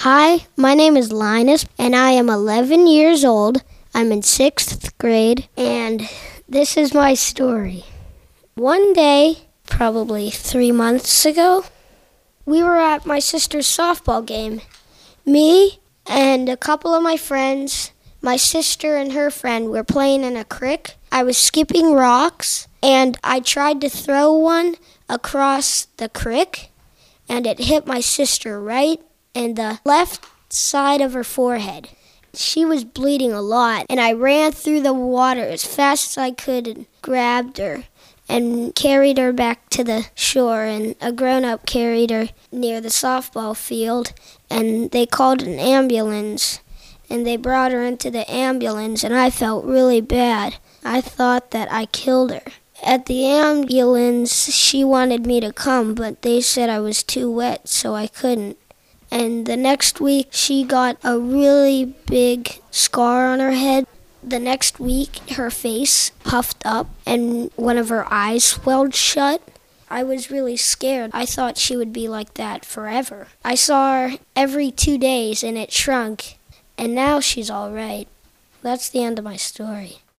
Hi, my name is Linus, and I am 11 years old. I'm in 6th grade, and this is my story. One day, probably 3 months ago, we were at my sister's softball game. Me and a couple of my friends, my sister and her friend, were playing in a creek. I was skipping rocks, and I tried to throw one across the creek, and it hit my sister right in the left side of her forehead. She was bleeding a lot, and I ran through the water as fast as I could and grabbed her and carried her back to the shore, and a grown-up carried her near the softball field, and they called an ambulance, and they brought her into the ambulance, and I felt really bad. I thought that I killed her. At the ambulance, she wanted me to come, but they said I was too wet, so I couldn't. And the next week, she got a really big scar on her head. The next week, her face puffed up and one of her eyes swelled shut. I was really scared. I thought she would be like that forever. I saw her every 2 days and it shrunk, and now she's all right. That's the end of my story.